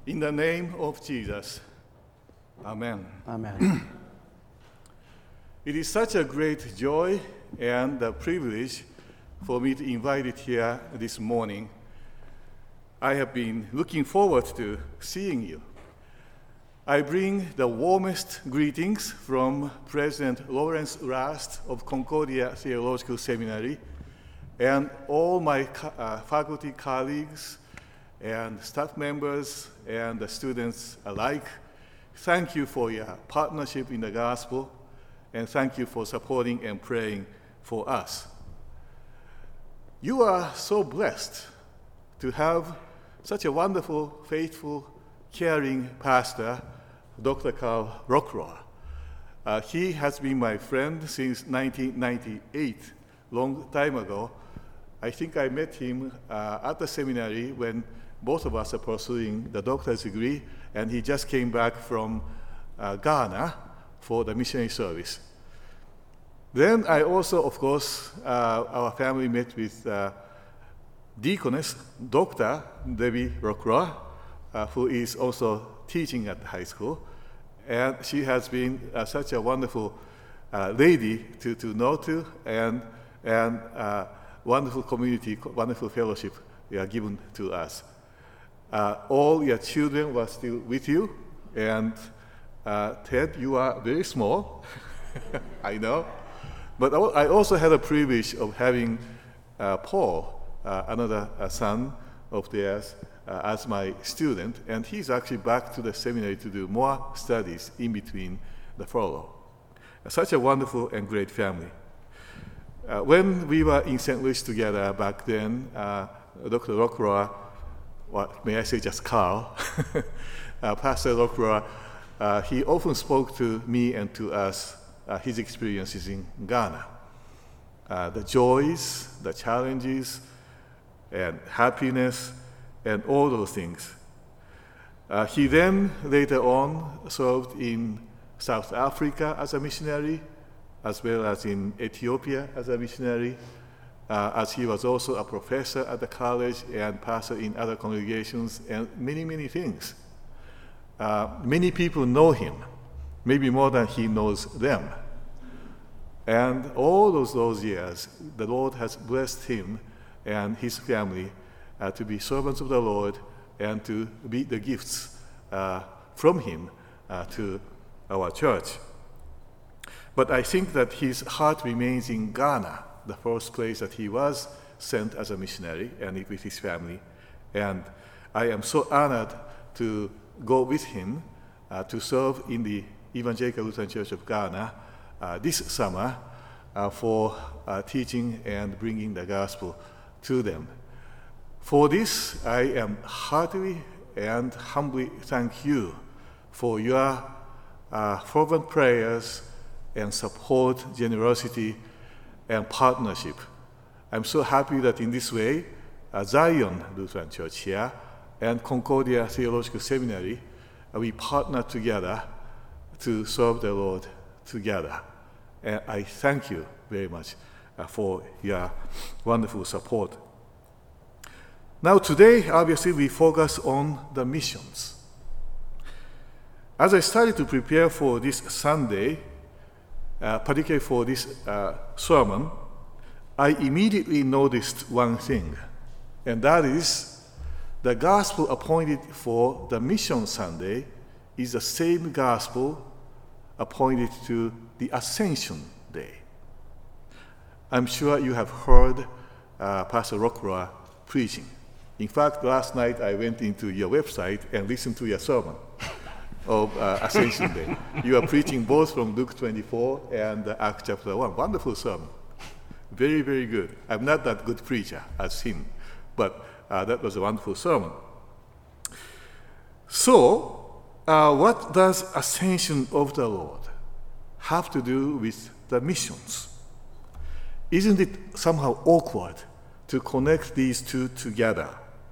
In the name of Jesus, Amen. Amen. It is such a great joy and a privilege for me to invite you here this morning. I have been looking forward to seeing you. I bring the warmest greetings from President Lawrence Rast of Concordia Theological Seminary and all my faculty colleagues and staff members and the students alike. Thank you for your partnership in the gospel, and thank you for supporting and praying for us. You are so blessed to have such a wonderful, faithful, caring pastor, Dr. Carl Rockroar. He has been my friend since 1998, long time ago. I think I met him at the seminary when both of us are pursuing the doctor's degree, and he just came back from Ghana for the missionary service. Then I also, of course, our family met with Deaconess Dr. Debbie Rockroar, who is also teaching at the high school. And she has been such a wonderful lady to know to, and wonderful community, wonderful fellowship you are given to us. All your children were still with you, and Ted, you are very small, I know. But I also had a privilege of having Paul, another son of theirs, as my student, and he's actually back to the seminary to do more studies in between the furlough. Such a wonderful and great family. When we were in St. Louis together back then, Dr. Rockroar, may I say just Carl, Pastor Rockroar, he often spoke to me and to us his experiences in Ghana. The joys, the challenges, and happiness, and all those things. He then later on served in South Africa as a missionary, as well as in Ethiopia as a missionary, as he was also a professor at the college and pastor in other congregations, and many, many things. Many people know him, maybe more than he knows them. And all those years, the Lord has blessed him and his family to be servants of the Lord and to be the gifts from him to our church. But I think that his heart remains in Ghana, the first place that he was sent as a missionary and with his family. And I am so honored to go with him to serve in the Evangelical Lutheran Church of Ghana this summer for teaching and bringing the gospel to them. For this, I am heartily and humbly thank you for your fervent prayers and support, generosity, and partnership. I'm so happy that in this way, Zion Lutheran Church here and Concordia Theological Seminary, we partner together to serve the Lord together. And I thank you very much for your wonderful support. Now today, obviously, we focus on the missions. As I started to prepare for this Sunday, particularly for this sermon, I immediately noticed one thing, and that is the gospel appointed for the Mission Sunday is the same gospel appointed to the Ascension Day. I'm sure you have heard Pastor Rockroar preaching. In fact, last night I went into your website and listened to your sermon of Ascension Day. You are preaching both from Luke 24 and Acts chapter 1. Wonderful sermon. Very, very good. I'm not that good preacher as him, but that was a wonderful sermon. So, what does Ascension of the Lord have to do with the missions? Isn't it somehow awkward to connect these two together?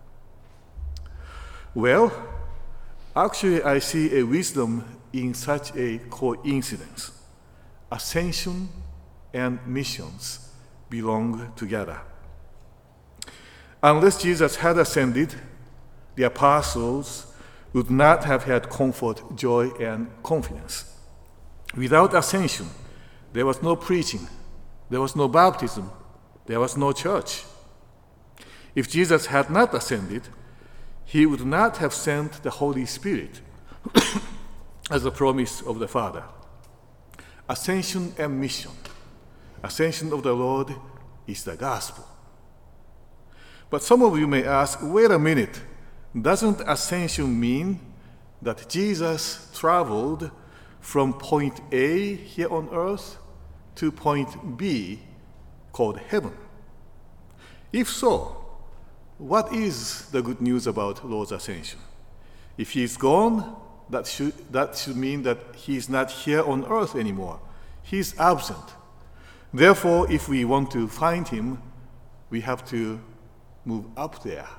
Well, actually, I see a wisdom in such a coincidence. Ascension and missions belong together. Unless Jesus had ascended, the apostles would not have had comfort, joy, and confidence. Without ascension, there was no preaching, there was no baptism, there was no church. If Jesus had not ascended, he would not have sent the Holy Spirit as a promise of the Father. Ascension and mission. Ascension of the Lord is the gospel. But some of you may ask, wait a minute, doesn't ascension mean that Jesus traveled from point A here on earth to point B called heaven? If so, what is the good news about Lord's ascension? If he's gone, that should mean that he's not here on earth anymore. He's absent. Therefore, if we want to find him, we have to move up there.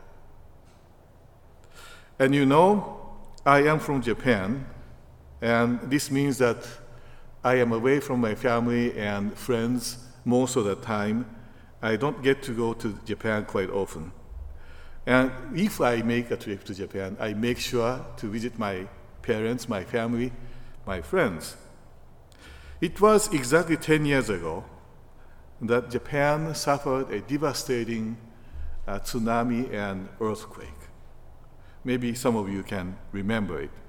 And you know, I am from Japan, and this means that I am away from my family and friends most of the time. I don't get to go to Japan quite often. And if I make a trip to Japan, I make sure to visit my parents, my family, my friends. It was exactly 10 years ago that Japan suffered a devastating tsunami and earthquake. Maybe some of you can remember it.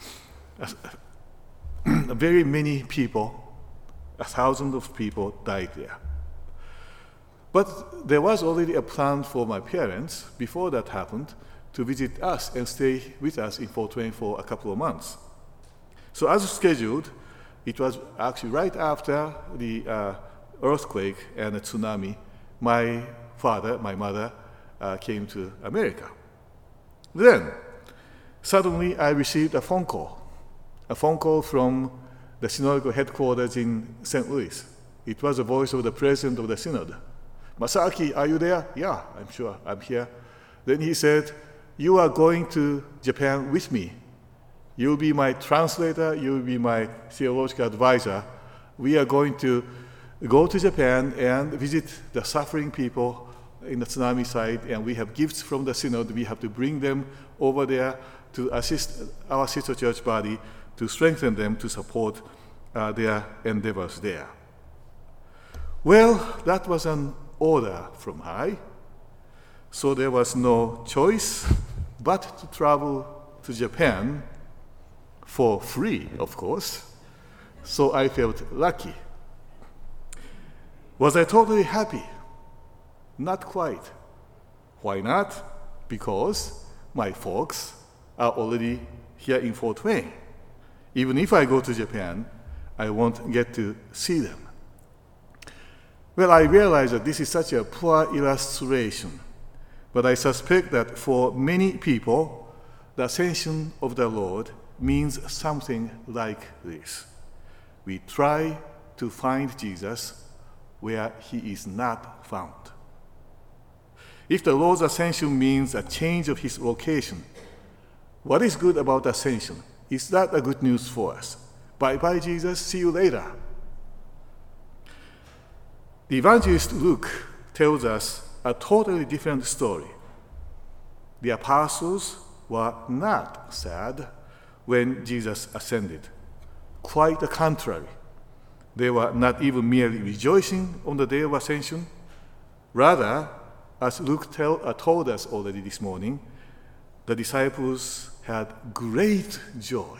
Very many people, thousands of people died there. But there was already a plan for my parents, before that happened, to visit us and stay with us in Fort Wayne for a couple of months. So as scheduled, it was actually right after the earthquake and the tsunami, my father, my mother, came to America. Then, suddenly I received a phone call from the synodical headquarters in St. Louis. It was the voice of the president of the synod. Masaaki, are you there? Yeah, I'm sure, I'm here. Then he said, you are going to Japan with me. You'll be my translator, you'll be my theological advisor. We are going to go to Japan and visit the suffering people in the tsunami site, and we have gifts from the synod. We have to bring them over there to assist our sister church body, to strengthen them, to support their endeavors there. Well, that was an order from high, so there was no choice but to travel to Japan for free, of course. So I felt lucky. Was I totally happy? Not quite. Why not? Because my folks are already here in Fort Wayne. Even if I go to Japan, I won't get to see them. Well, I realize that this is such a poor illustration, but I suspect that for many people, the ascension of the Lord means something like this. We try to find Jesus where he is not found. If the Lord's ascension means a change of his location, what is good about ascension? Is that a good news for us? Bye-bye, Jesus, see you later. The evangelist Luke tells us a totally different story. The apostles were not sad when Jesus ascended. Quite the contrary. They were not even merely rejoicing on the day of ascension. Rather, as Luke told us already this morning, the disciples had great joy.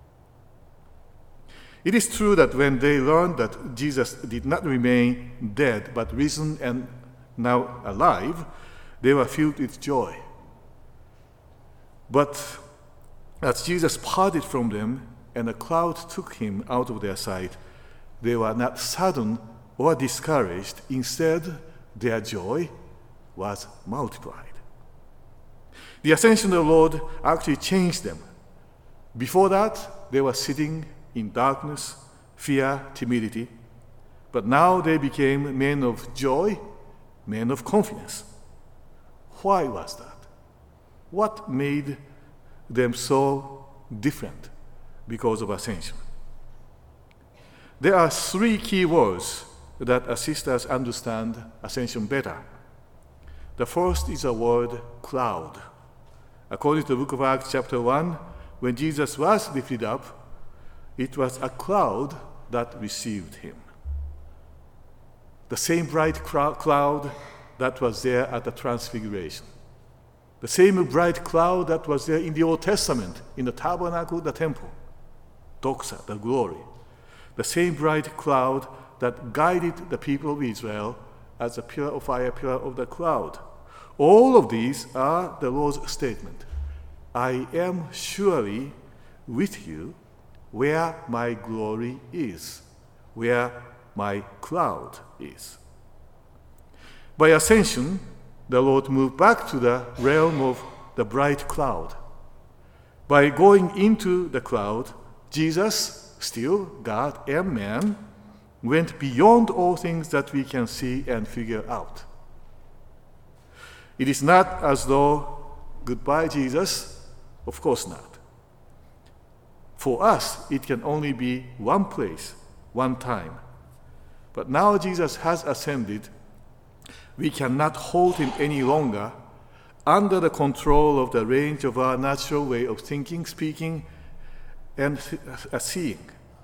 It is true that when they learned that Jesus did not remain dead but risen and now alive, they were filled with joy. But as Jesus parted from them and a cloud took him out of their sight, they were not saddened or discouraged. Instead, their joy was multiplied. The ascension of the Lord actually changed them. Before that, they were sitting in darkness, fear, timidity. But now they became men of joy, men of confidence. Why was that? What made them so different because of ascension? There are three key words that assist us understand ascension better. The first is the word cloud. According to the book of Acts chapter 1, when Jesus was lifted up, it was a cloud that received him. The same bright cloud that was there at the Transfiguration. The same bright cloud that was there in the Old Testament, in the tabernacle, the temple. Doxa, the glory. The same bright cloud that guided the people of Israel as a pillar of fire, pillar of the cloud. All of these are the Lord's statement. I am surely with you where my glory is, where my cloud is. By ascension, the Lord moved back to the realm of the bright cloud. By going into the cloud, Jesus, still God and man, went beyond all things that we can see and figure out. It is not as though, goodbye, Jesus, of course not. For us, it can only be one place, one time. But now Jesus has ascended. We cannot hold him any longer under the control of the range of our natural way of thinking, speaking, and seeing.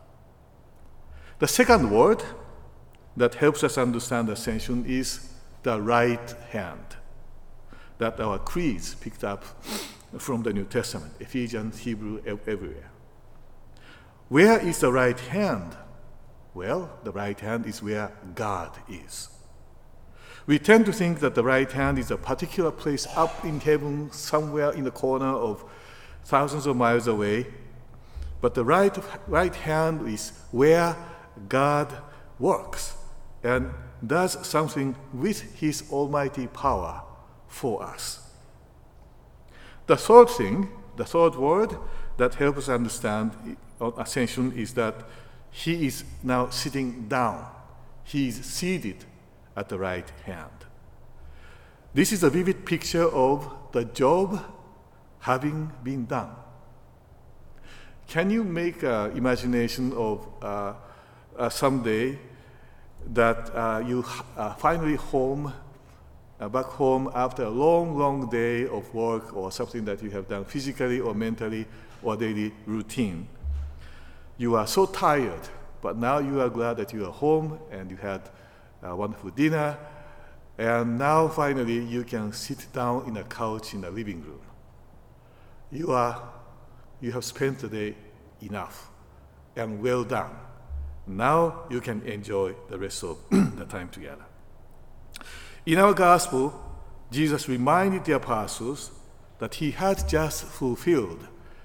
The second word that helps us understand ascension is the right hand, that our creeds picked up from the New Testament, Ephesians, Hebrew, everywhere. Where is the right hand? Well, the right hand is where God is. We tend to think that the right hand is a particular place up in heaven, somewhere in the corner of thousands of miles away. But the right hand is where God works and does something with his almighty power for us. The third word that helps us understand ascension is that he is now sitting down. He is seated at the right hand. This is a vivid picture of the job having been done. Can you make an imagination of someday that you finally back home after a long, long day of work or something that you have done physically or mentally or daily routine. You are so tired, but now you are glad that you are home and you had a wonderful dinner, and now finally you can sit down in a couch in the living room. You have spent the day enough and well done. Now you can enjoy the rest of the time together. In our gospel, Jesus reminded the apostles that he had just fulfilled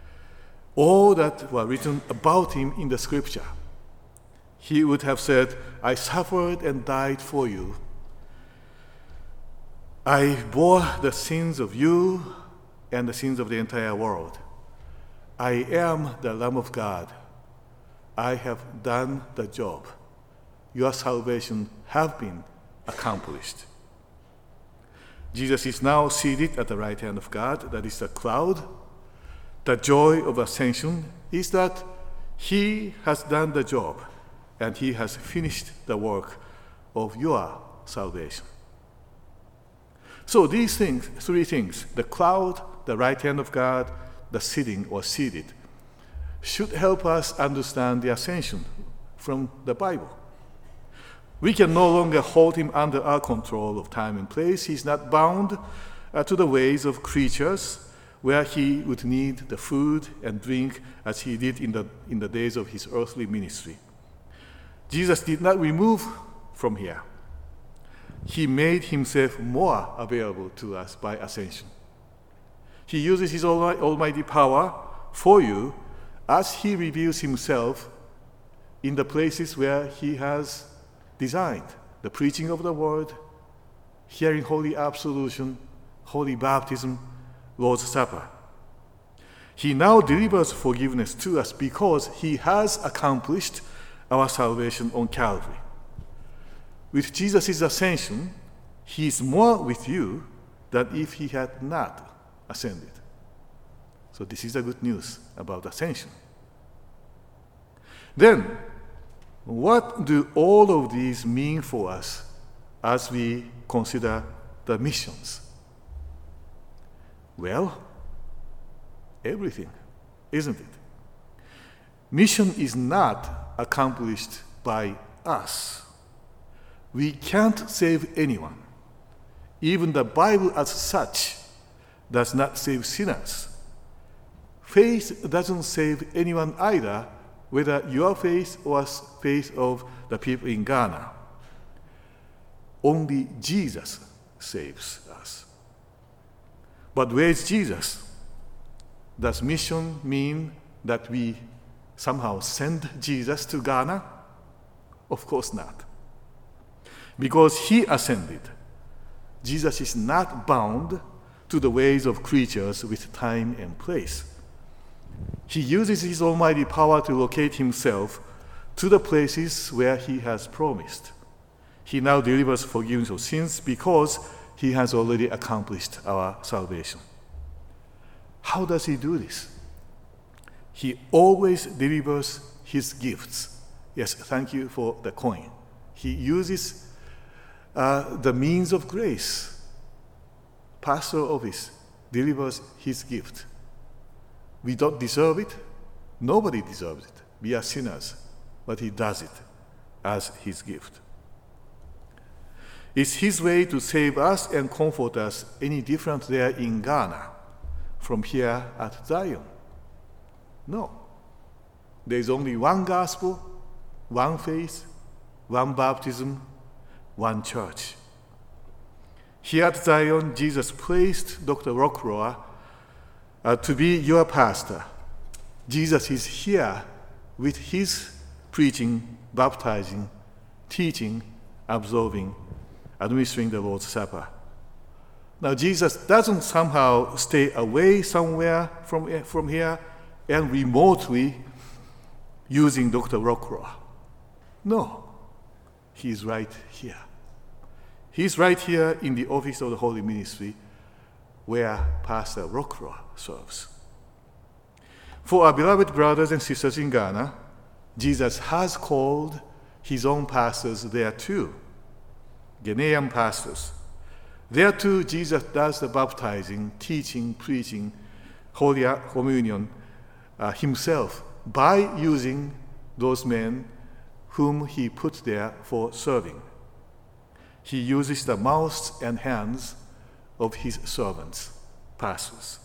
all that were written about him in the scripture. He would have said, I suffered and died for you. I bore the sins of you and the sins of the entire world. I am the Lamb of God. I have done the job. Your salvation has been accomplished. Jesus is now seated at the right hand of God, that is the cloud. The joy of ascension is that he has done the job and he has finished the work of your salvation. So these things, three things, the cloud, the right hand of God, the sitting or seated, should help us understand the ascension from the Bible. We can no longer hold him under our control of time and place. He's not bound to the ways of creatures where he would need the food and drink as he did in the days of his earthly ministry. Jesus did not remove from here. He made himself more available to us by ascension. He uses his almighty power for you as he reveals himself in the places where he has designed: the preaching of the word, hearing holy absolution, holy baptism, Lord's Supper. He now delivers forgiveness to us because he has accomplished our salvation on Calvary. With Jesus' ascension, he is more with you than if he had not ascended. So this is the good news about ascension. Then, what do all of these mean for us as we consider the missions? Well, everything. isn't it? Mission is not accomplished by us. We can't save anyone. Even the Bible as such does not save sinners. Faith doesn't save anyone either, whether your faith or faith of the people in Ghana. Only Jesus saves us. But where is Jesus? Does mission mean that we somehow send Jesus to Ghana? Of course not. Because he ascended, Jesus is not bound to the ways of creatures with time and place. He uses his almighty power to locate himself to the places where he has promised. He now delivers forgiveness of sins because he has already accomplished our salvation. How does he do this? He always delivers his gifts. Yes, thank you for the coin. He uses the means of grace. Pastoral office delivers his gift. We don't deserve it. Nobody deserves it. We are sinners. But he does it as his gift. Is his way to save us and comfort us any different there in Ghana from here at Zion? No. There is only one gospel, one faith, one baptism, one church. Here at Zion, Jesus placed Dr. Rockroa to be your pastor. Jesus is here with his preaching, baptizing, teaching, absolving, administering the Lord's Supper. Now, Jesus doesn't somehow stay away somewhere from here and remotely using Dr. Rockroa. No, he's right here. He's right here in the office of the Holy Ministry where Pastor Rockroa serves. For our beloved brothers and sisters in Ghana, Jesus has called his own pastors there too, Ghanaian pastors. There too, Jesus does the baptizing, teaching, preaching, Holy Communion himself by using those men whom he put there for serving. He uses the mouths and hands of his servants, pastors.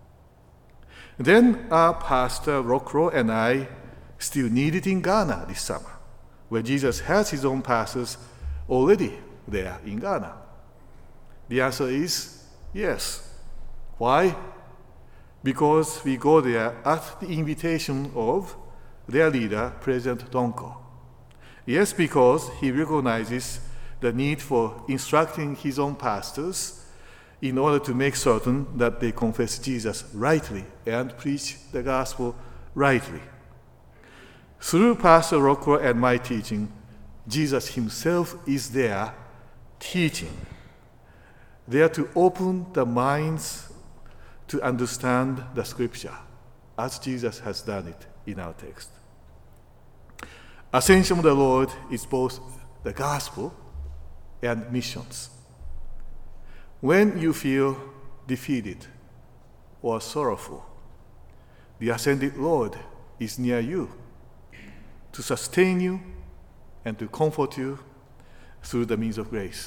Then our Pastor Rockroa and I still need it in Ghana this summer, where Jesus has his own pastors already there in Ghana. The answer is yes. Why? Because we go there at the invitation of their leader, President Donko. Yes, because he recognizes the need for instructing his own pastors in order to make certain that they confess Jesus rightly and preach the gospel rightly. Through Pastor Rockroa and my teaching, Jesus himself is there teaching, there to open the minds to understand the scripture, as Jesus has done it in our text. Ascension of the Lord is both the gospel and missions. When you feel defeated or sorrowful, the ascended Lord is near you to sustain you and to comfort you through the means of grace.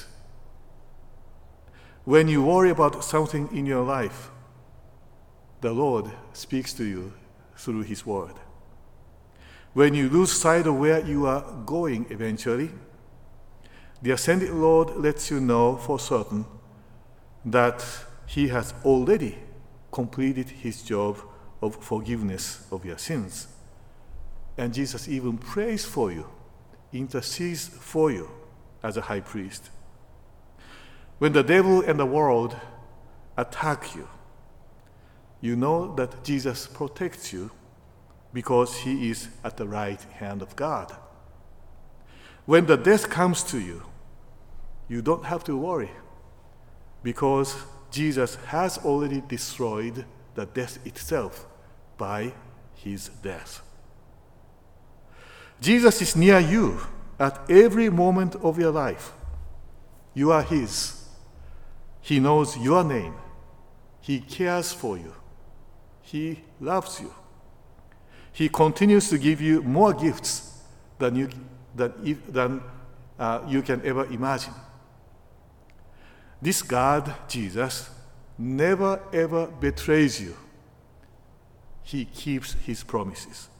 When you worry about something in your life, the Lord speaks to you through his word. When you lose sight of where you are going eventually, the ascended Lord lets you know for certain that he has already completed his job of forgiveness of your sins. And Jesus even prays for you, intercedes for you as a high priest. When the devil and the world attack you, you know that Jesus protects you because he is at the right hand of God. When the death comes to you, you don't have to worry because Jesus has already destroyed the death itself by his death. Jesus is near you at every moment of your life. You are his. He knows your name. He cares for you. He loves you. He continues to give you more gifts than you can ever imagine. This God, Jesus, never ever betrays you. He keeps his promises.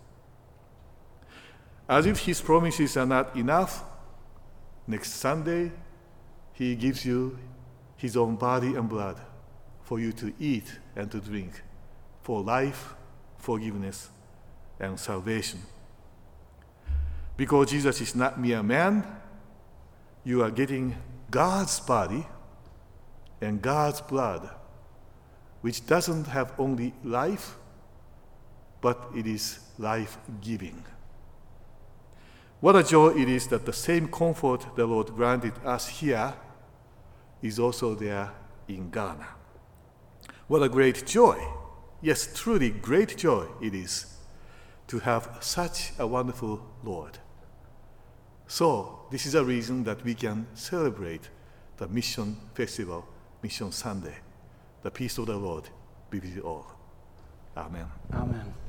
As if his promises are not enough, next Sunday, he gives you his own body and blood for you to eat and to drink, for life, forgiveness, and salvation. Because Jesus is not mere man, you are getting God's body and God's blood, which doesn't have only life, but it is life-giving. What a joy it is that the same comfort the Lord granted us here is also there in Ghana. What a great joy, yes, truly great joy it is to have such a wonderful Lord. So, this is a reason that we can celebrate the Mission Festival, Mission Sunday. The peace of the Lord be with you all. Amen. Amen.